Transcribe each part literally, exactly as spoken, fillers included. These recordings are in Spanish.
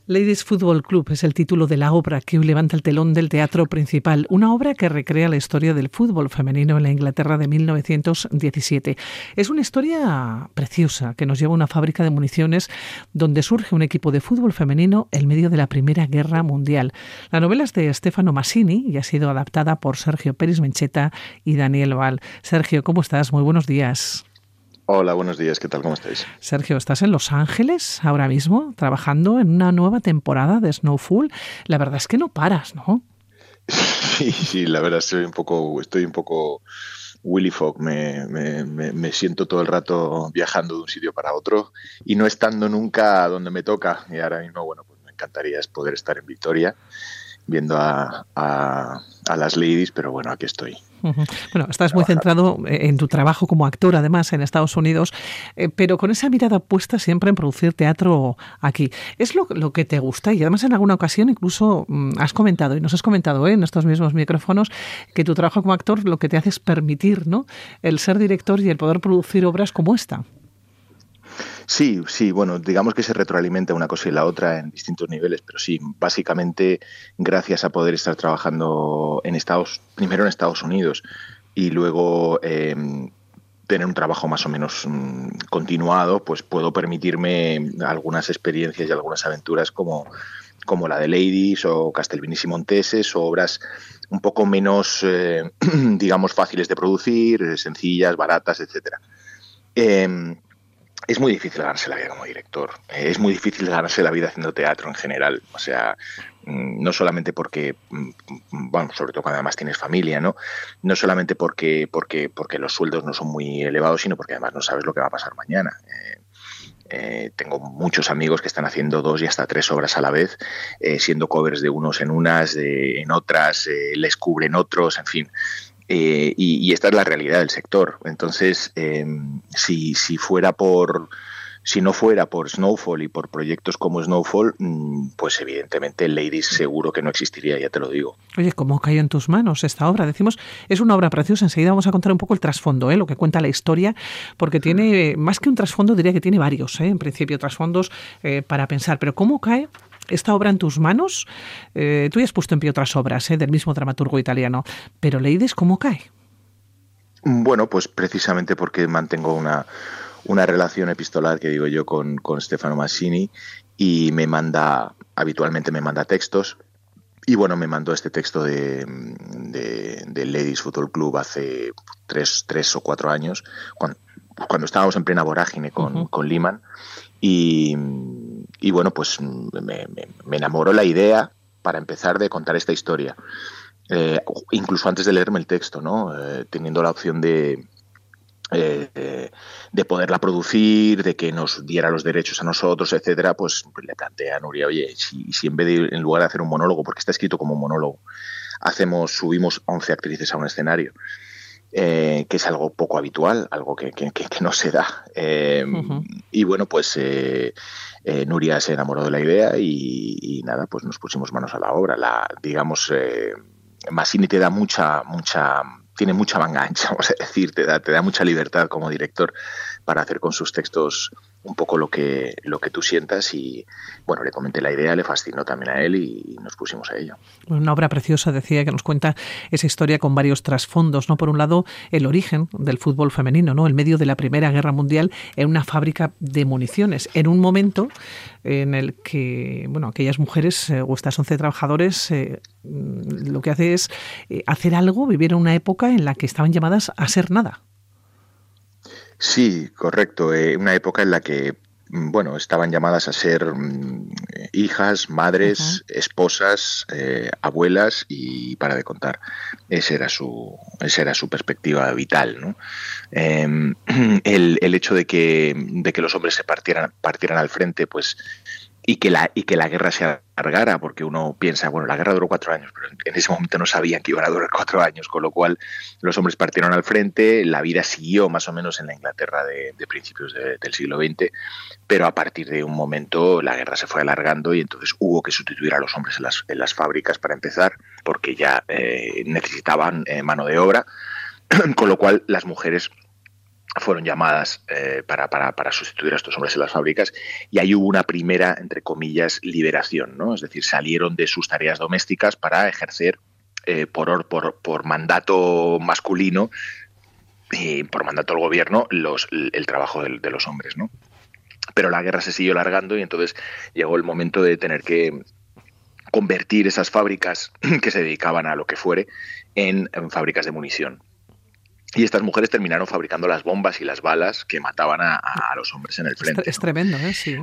Ladies Football Club es el título de la obra que hoy levanta el telón del teatro principal, una obra que recrea la historia del fútbol femenino en la Inglaterra de mil novecientos diecisiete. Es una historia preciosa que nos lleva a una fábrica de municiones donde surge un equipo de fútbol femenino en medio de la Primera Guerra Mundial. La novela es de Stefano Massini y ha sido adaptada por Sergio Pérez Mencheta y Daniel Val. Sergio, ¿cómo estás? Muy buenos días. Hola, buenos días. ¿Qué tal? ¿Cómo estáis? Sergio, estás en Los Ángeles ahora mismo trabajando en una nueva temporada de Snowfall. La verdad es que no paras, ¿no? Sí, sí, la verdad estoy un poco, estoy un poco Willy Fogg. Me, me, me, me siento todo el rato viajando de un sitio para otro y no estando nunca donde me toca. Y ahora mismo, bueno, pues me encantaría poder estar en Victoria viendo a, a, a las ladies, pero bueno, aquí estoy. Uh-huh. Bueno, estás muy centrado en tu trabajo como actor, además, en Estados Unidos, eh, pero con esa mirada puesta siempre en producir teatro aquí. ¿Es lo, lo que te gusta? Y además en alguna ocasión incluso mm, has comentado, y nos has comentado ¿eh? en estos mismos micrófonos, que tu trabajo como actor lo que te hace es permitir, ¿no?, el ser director y el poder producir obras como esta. Sí, sí, bueno, digamos que se retroalimenta una cosa y la otra en distintos niveles, pero sí, básicamente gracias a poder estar trabajando en Estados, primero en Estados Unidos y luego eh, tener un trabajo más o menos um, continuado, pues puedo permitirme algunas experiencias y algunas aventuras como, como la de Ladies o Castelvinis y Monteses, o obras un poco menos, eh, digamos, fáciles de producir, sencillas, baratas, etcétera. Eh, Es muy difícil ganarse la vida como director, es muy difícil ganarse la vida haciendo teatro en general, o sea, no solamente porque, bueno, sobre todo cuando además tienes familia, ¿no? No solamente porque, porque, porque los sueldos no son muy elevados, sino porque además no sabes lo que va a pasar mañana. Eh, eh, tengo muchos amigos que están haciendo dos y hasta tres obras a la vez, eh, siendo covers de unos en unas, de, en otras, eh, les cubren otros, en fin. Eh, y, y esta es la realidad del sector. Entonces, eh, si, si fuera por, si no fuera por Snowfall y por proyectos como Snowfall, pues evidentemente Ladies seguro que no existiría, ya te lo digo. Oye, ¿cómo cayó en tus manos esta obra? Decimos, es una obra preciosa. Enseguida vamos a contar un poco el trasfondo, ¿eh? Lo que cuenta la historia, porque tiene, más que un trasfondo, diría que tiene varios, ¿eh? En principio, trasfondos eh, para pensar. Pero ¿cómo cae esta obra en tus manos? Eh, tú ya has puesto en pie otras obras ¿eh? del mismo dramaturgo italiano, pero Ladies, ¿cómo cae? Bueno, pues precisamente porque mantengo una, una relación epistolar, que digo yo, con, con Stefano Massini, y me manda, habitualmente me manda textos, y bueno, me mandó este texto de, de, de Ladies Football Club hace tres, tres o cuatro años, cuando, cuando estábamos en plena vorágine con, uh-huh. con Lehman, y, y bueno, pues me, me, me enamoró la idea, para empezar, de contar esta historia. Eh, incluso antes de leerme el texto, ¿no? Eh, teniendo la opción de, eh, de poderla producir, de que nos diera los derechos a nosotros, etcétera, pues, pues le planteé a Nuria, oye, si, si en vez de, en lugar de hacer un monólogo, porque está escrito como un monólogo, hacemos, subimos once actrices a un escenario, eh, que es algo poco habitual, algo que, que, que, que no se da. Eh, uh-huh. Y bueno, pues eh, eh, Nuria se enamoró de la idea y, y nada, pues nos pusimos manos a la obra. La, digamos, eh, Massini te da mucha, mucha, tiene mucha manga ancha, vamos a decir, te da, te da mucha libertad como director para hacer con sus textos un poco lo que, lo que tú sientas, y bueno, le comenté la idea, le fascinó también a él y nos pusimos a ello. Una obra preciosa, decía, que nos cuenta esa historia con varios trasfondos, ¿no? Por un lado, el origen del fútbol femenino, ¿no? En medio de la Primera Guerra Mundial, en una fábrica de municiones, en un momento en el que, bueno, aquellas mujeres eh, o estas once trabajadores eh, lo que hace es eh, hacer algo, vivir en una época en la que estaban llamadas a ser nada. Sí, correcto. Eh, una época en la que, bueno, estaban llamadas a ser mm, hijas, madres, uh-huh. esposas, eh, abuelas, y para de contar. Esa era su, esa era su perspectiva vital, ¿no? Eh, el, el hecho de que, de que los hombres se partieran, partieran al frente, pues, y que la y que la guerra se alargara, porque uno piensa, bueno, la guerra duró cuatro años, pero en ese momento no sabían que iban a durar cuatro años, con lo cual los hombres partieron al frente, la vida siguió más o menos en la Inglaterra de, de principios de, del siglo veinte, pero a partir de un momento la guerra se fue alargando y entonces hubo que sustituir a los hombres en las, en las fábricas para empezar, porque ya eh, necesitaban eh, mano de obra, con lo cual las mujeres fueron llamadas eh, para, para, para sustituir a estos hombres en las fábricas, y ahí hubo una primera, entre comillas, liberación, ¿no? Es decir, salieron de sus tareas domésticas para ejercer eh, por, por, por mandato masculino, y por mandato del gobierno, los, el trabajo de, de los hombres, ¿no? Pero la guerra se siguió alargando y entonces llegó el momento de tener que convertir esas fábricas que se dedicaban a lo que fuere en, en fábricas de munición. Y estas mujeres terminaron fabricando las bombas y las balas que mataban a, a los hombres en el frente. Es, es tremendo, ¿eh? Sí.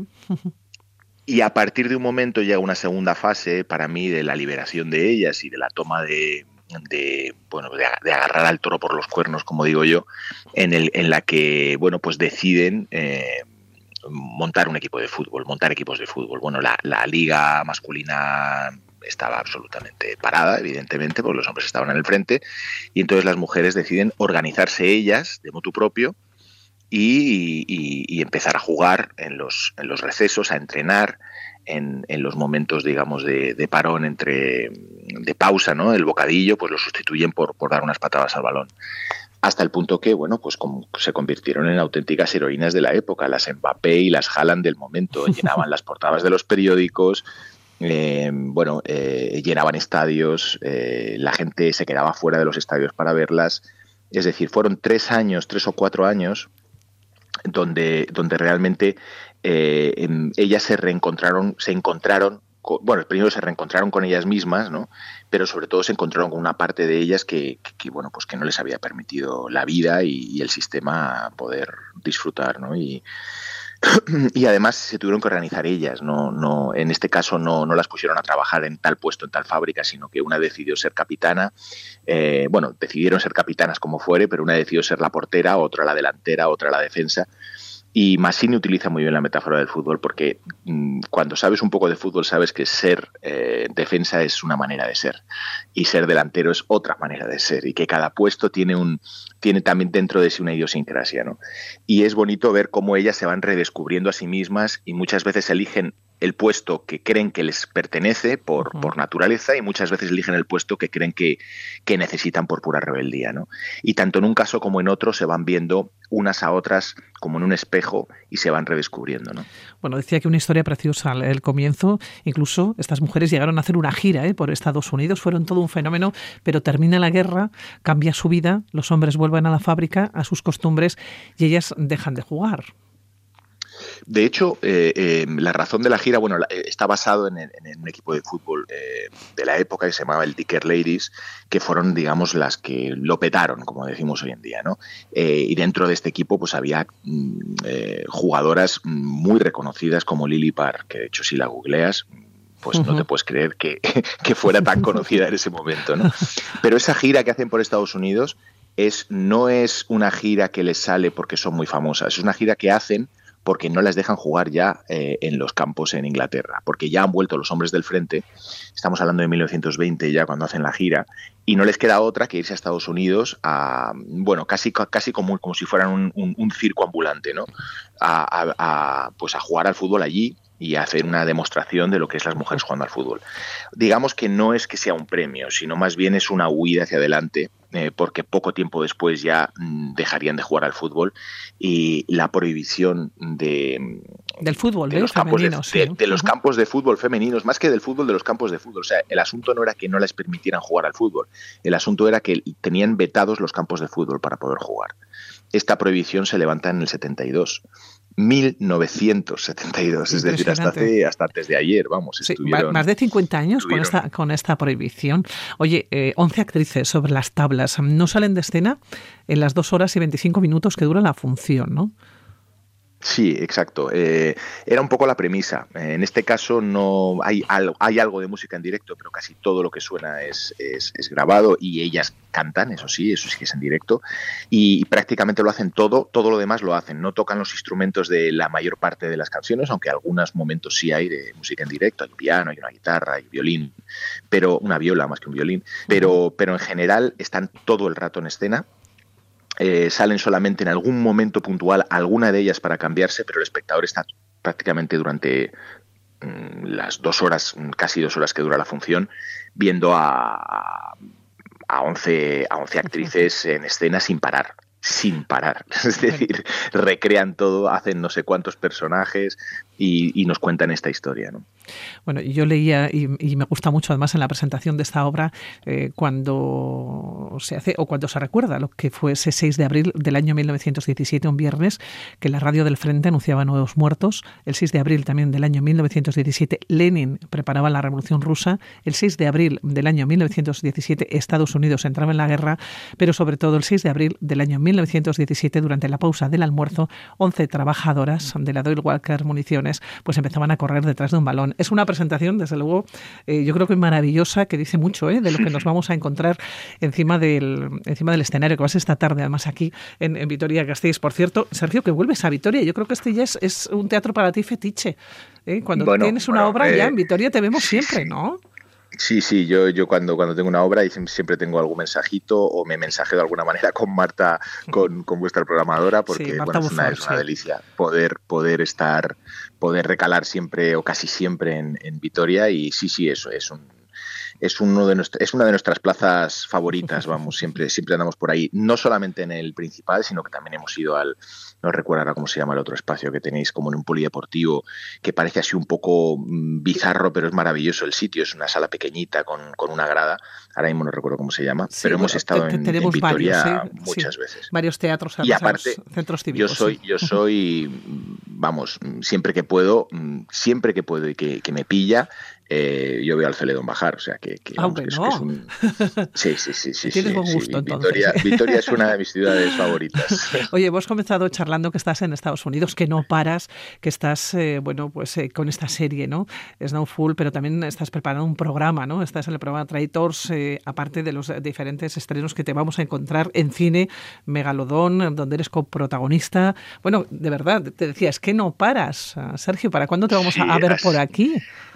Y a partir de un momento llega una segunda fase para mí de la liberación de ellas y de la toma de, de bueno de, de agarrar al toro por los cuernos, como digo yo, en el en la que bueno pues deciden eh, montar un equipo de fútbol, montar equipos de fútbol. Bueno, la, la liga masculina estaba absolutamente parada, evidentemente, porque los hombres estaban en el frente, y entonces las mujeres deciden organizarse ellas de motu propio y, y, y empezar a jugar en los, en los recesos, a entrenar en, en los momentos, digamos, de, de parón, entre de pausa, ¿no? El bocadillo, pues lo sustituyen por, por dar unas patadas al balón. Hasta el punto que, bueno, pues como se convirtieron en auténticas heroínas de la época, las Mbappé y las Haaland del momento, llenaban las portadas de los periódicos. Eh, bueno, eh, llenaban estadios, eh, la gente se quedaba fuera de los estadios para verlas. Es decir, fueron tres años, tres o cuatro años donde, donde realmente eh, en, ellas se reencontraron, se encontraron, con, bueno, primero se reencontraron con ellas mismas, ¿no? Pero sobre todo se encontraron con una parte de ellas que, que, que bueno, pues que no les había permitido la vida y, y el sistema poder disfrutar, ¿no? Y Y además se tuvieron que organizar ellas, no, no, en este caso no, no las pusieron a trabajar en tal puesto, en tal fábrica, sino que una decidió ser capitana, eh, bueno, decidieron ser capitanas como fuere, pero una decidió ser la portera, otra la delantera, otra la defensa. Y Massini utiliza muy bien la metáfora del fútbol porque mmm, cuando sabes un poco de fútbol sabes que ser eh, defensa es una manera de ser y ser delantero es otra manera de ser, y que cada puesto tiene un tiene también dentro de sí una idiosincrasia, ¿no? Y es bonito ver cómo ellas se van redescubriendo a sí mismas y muchas veces eligen el puesto que creen que les pertenece por, uh-huh. por naturaleza, y muchas veces eligen el puesto que creen que, que necesitan por pura rebeldía, ¿no? Y tanto en un caso como en otro se van viendo unas a otras como en un espejo y se van redescubriendo, ¿no? Bueno, decía que una historia preciosa el comienzo. Incluso estas mujeres llegaron a hacer una gira ¿eh? por Estados Unidos, fueron todo un fenómeno, pero termina la guerra, cambia su vida, los hombres vuelven a la fábrica, a sus costumbres, y ellas dejan de jugar. De hecho, eh, eh, la razón de la gira, bueno, la, eh, está basado en, en, en un equipo de fútbol eh, de la época que se llamaba el Dicker Ladies, que fueron, digamos, las que lo petaron, como decimos hoy en día, ¿no? Eh, y dentro de este equipo, pues había mm, eh, jugadoras muy reconocidas como Lily Parr, que de hecho si la googleas, pues uh-huh. no te puedes creer que, que fuera tan conocida en ese momento, ¿no? Pero esa gira que hacen por Estados Unidos es, no es una gira que les sale porque son muy famosas, es una gira que hacen porque no las dejan jugar ya eh, en los campos en Inglaterra, porque ya han vuelto los hombres del frente, estamos hablando de mil novecientos veinte ya cuando hacen la gira, y no les queda otra que irse a Estados Unidos a, bueno, casi, casi como, como si fueran un, un, un circo ambulante, ¿no? A, a, a, pues a jugar al fútbol allí y a hacer una demostración de lo que es las mujeres jugando al fútbol. Digamos que no es que sea un premio, sino más bien es una huida hacia adelante, eh, porque poco tiempo después ya mm, dejarían de jugar al fútbol, y la prohibición de del fútbol de los campos femenino, de, sí. de, de los uh-huh. campos de fútbol femeninos, más que del fútbol, de los campos de fútbol. O sea, el asunto no era que no les permitieran jugar al fútbol, el asunto era que tenían vetados los campos de fútbol para poder jugar. Esta prohibición se levanta en el setenta y dos. mil novecientos setenta y dos, es decir, hasta hace hasta antes de ayer, vamos. Sí, más de cincuenta años con esta, con esta prohibición. Oye, eh, once actrices sobre las tablas, no salen de escena en las dos horas y veinticinco minutos que dura la función, ¿no? Sí, exacto. Eh, era un poco la premisa. Eh, en este caso no hay algo, hay algo de música en directo, pero casi todo lo que suena es, es, es grabado, y ellas cantan, eso sí, eso sí que es en directo, y, y prácticamente lo hacen todo, todo lo demás lo hacen. No tocan los instrumentos de la mayor parte de las canciones, aunque algunos momentos sí hay de música en directo, hay un piano, hay una guitarra, hay violín, pero una viola más que un violín, pero, pero en general están todo el rato en escena. Eh, salen solamente en algún momento puntual alguna de ellas para cambiarse, pero el espectador está prácticamente durante mm, las dos horas, casi dos horas que dura la función, viendo a, a, once, a once actrices en escena sin parar, sin parar. Es decir, recrean todo, hacen no sé cuántos personajes y, y nos cuentan esta historia, ¿no? Bueno, yo leía y, y me gusta mucho además en la presentación de esta obra eh, cuando se hace o cuando se recuerda lo que fue ese seis de abril del año mil novecientos diecisiete, un viernes, que la radio del Frente anunciaba nuevos muertos. El seis de abril también del año mil novecientos diecisiete, Lenin preparaba la Revolución Rusa. El seis de abril del año mil novecientos diecisiete, Estados Unidos entraba en la guerra, pero sobre todo el seis de abril del año mil novecientos diecisiete, durante la pausa del almuerzo, once trabajadoras de la Doyle Walker Municiones pues empezaban a correr detrás de un balón. Es una presentación, desde luego, eh, yo creo que maravillosa, que dice mucho eh, de lo que nos vamos a encontrar encima del, encima del escenario, que va a ser esta tarde, además, aquí en, en Vitoria-Gasteiz. Por cierto, Sergio, que vuelves a Vitoria. Yo creo que este ya es, es un teatro para ti fetiche. ¿eh? Cuando bueno, tienes una bueno, obra eh, ya en Vitoria te vemos sí, siempre, sí. ¿no? Sí, sí, yo, yo cuando, cuando tengo una obra siempre tengo algún mensajito o me mensajeo de alguna manera con Marta, con, con vuestra programadora, porque sí, bueno, es, una, es una sí. delicia poder, poder estar, poder recalar siempre o casi siempre en, en Vitoria, y sí, sí, eso es un es uno de nuestro, es una de nuestras plazas favoritas, vamos, siempre, siempre andamos por ahí, no solamente en el principal, sino que también hemos ido al, no recuerdo ahora cómo se llama el otro espacio que tenéis, como en un polideportivo, que parece así un poco bizarro, pero es maravilloso el sitio, es una sala pequeñita con, con una grada, ahora mismo no recuerdo cómo se llama, sí, pero bueno, hemos estado te, te en, en Vitoria varios, ¿eh? muchas sí, veces. Varios teatros, y aparte, centros cívicos. Yo soy, sí. yo soy, vamos, siempre que puedo, siempre que puedo y que, que me pilla, Eh, yo veo al Celedón bajar, o sea que, que, vamos, que, es, que es un... Sí, sí, sí, sí. Tienes sí, buen gusto, sí. entonces. Vitoria, Vitoria es una de mis ciudades favoritas. Oye, hemos comenzado charlando que estás en Estados Unidos, que no paras, que estás, eh, bueno, pues eh, con esta serie, ¿no? Snowfall, pero también estás preparando un programa, ¿no? Estás en el programa Traitors, eh, aparte de los diferentes estrenos que te vamos a encontrar en cine, Megalodón, donde eres coprotagonista. Bueno, de verdad, te decía, es que no paras, Sergio, ¿para cuándo te vamos sí, a ver por aquí?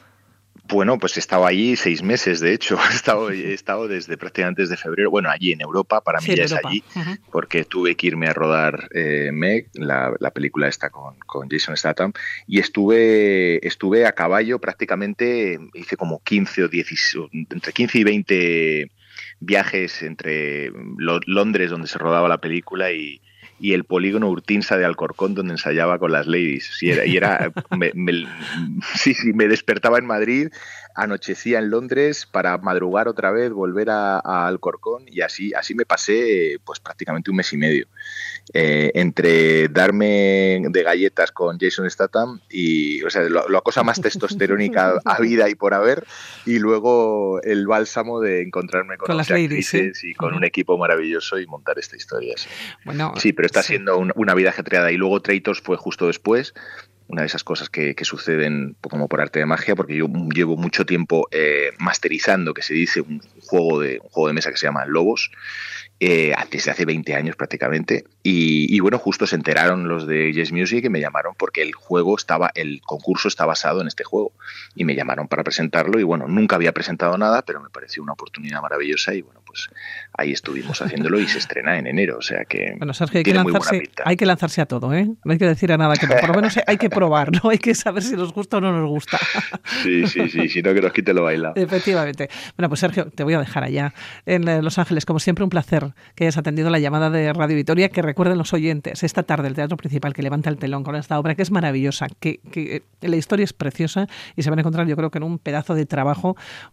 Bueno, pues he estado allí seis meses, de hecho. He estado, he estado desde prácticamente desde febrero. Bueno, allí en Europa, para mí sí, ya es allí, uh-huh. porque tuve que irme a rodar eh, Meg, la, la película esta con, con Jason Statham, y estuve estuve a caballo prácticamente, hice como quince o dieciséis, entre quince y veinte viajes entre Londres, donde se rodaba la película, y y el polígono Urtinsa de Alcorcón, donde ensayaba con las ladies. Sí, era, y era, me, me, sí, sí, me despertaba en Madrid, anochecía en Londres para madrugar otra vez, volver a, a Alcorcón, y así, así me pasé pues prácticamente un mes y medio. Eh, entre darme de galletas con Jason Statham y, o sea, lo, la cosa más testosterónica a vida y por haber, y luego el bálsamo de encontrarme con, con las ladies, actrices, ¿sí? y con uh-huh. un equipo maravilloso y montar esta historia. Sí, bueno, sí pero está sí. siendo un, una vida ajetreada. Y luego Traitors fue justo después, una de esas cosas que, que suceden como por arte de magia, porque yo llevo mucho tiempo eh, masterizando, que se dice, un juego de un juego de mesa que se llama Lobos, eh, desde hace veinte años prácticamente, y, y bueno, justo se enteraron los de Yes Music y me llamaron porque el juego estaba, el concurso está basado en este juego, y me llamaron para presentarlo, y bueno, nunca había presentado nada, pero me pareció una oportunidad maravillosa, y bueno, pues ahí estuvimos haciéndolo, y se estrena en enero, o sea que bueno, Sergio, hay que lanzarse, hay que lanzarse a todo, ¿eh? No hay que decir a nada que no, por lo menos hay que probar, ¿no? Hay que saber si nos gusta o no nos gusta. Sí, sí, sí, si no que nos quite lo bailado. Efectivamente. Bueno, pues Sergio, te voy a dejar allá en Los Ángeles. Como siempre, un placer que hayas atendido la llamada de Radio Vitoria, que recuerden los oyentes, esta tarde el Teatro Principal, que levanta el telón con esta obra, que es maravillosa, que, que la historia es preciosa, y se van a encontrar, yo creo que en un pedazo de trabajo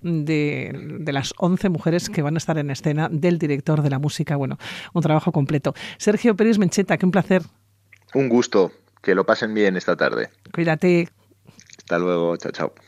de, de las once mujeres que van a estar en escena, del director de la música, bueno, un trabajo completo. Sergio Pérez Mencheta, que un placer. Un gusto, que lo pasen bien esta tarde. Cuídate. Hasta luego, chao, chao.